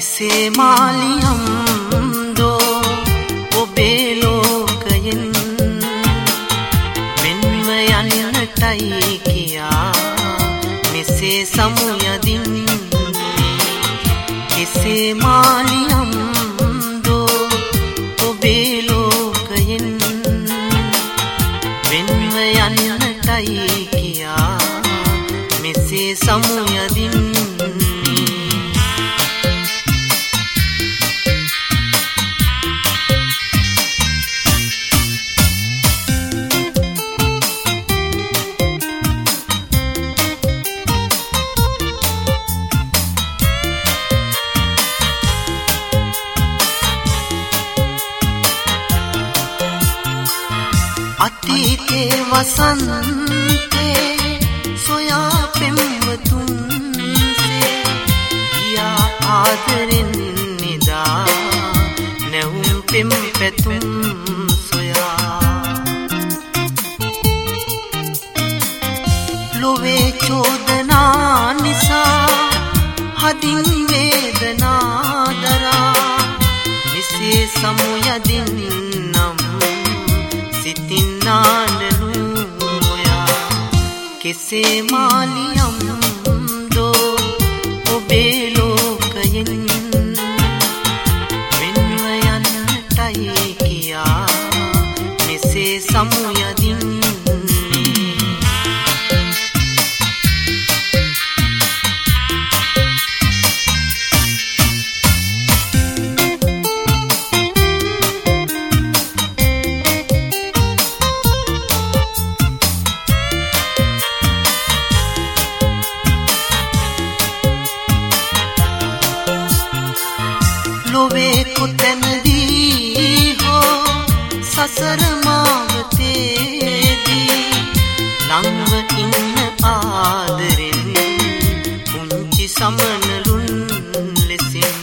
කෙසේ මාලියම් දෝ ඔබේ ලෝකයෙන් වෙන්ව යන්නටයි කියා මෙසේ සමුයදින්නේ කෙසේ මාලියම් දෝ ඔබේ ලෝකයෙන් වෙන්ව යන්නටයි කියා මෙසේ සමුයදින්නේ අතීතේ වසන්තේ සොයා පෙම්වතුන්සේ ගියා ආදරෙන් නිදා නැවුම් පෙම් පැතුම් සොයා ලොවේ චෝදනා නිසා හදින් වේදනා දරා මෙසේ සමුයදින්නම් සිතින් නාඩනුයා කෙසේ මාලියම් දෝ ඔබේ ලෝකයෙන් වෙන්ව යන්නටයි කියා මෙසේ සමුයදින්නේ ලොවේ කොතැනදී හෝ සසර මාවතේදී ළඟව ඉන්න ආදරෙන් පුංචි සමනලුන් ලෙසින්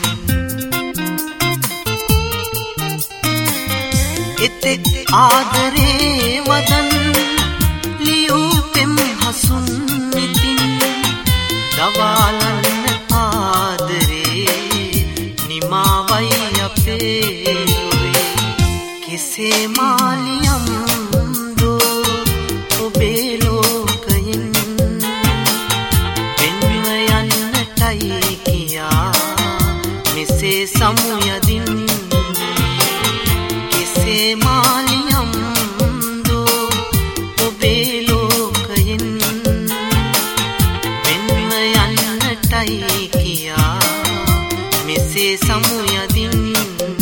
එතෙක් ආදරේ වදන් ලියූ පෙම් හසුන් ඉතින් දවාලන්න ආදරේ නිමාවයි අපේ ලොවේ කෙසේ මාලියම් දෝ ඔබේ ලෝකයෙන් වෙන්ව යන්නටයි කියා මෙසේ සමුයදින්නේ කෙසේ මාලියම් දෝ ඔබේ ලෝකයෙන් වෙන්ව යන්නටයි කියා මෙසේ සමුයදින්නේ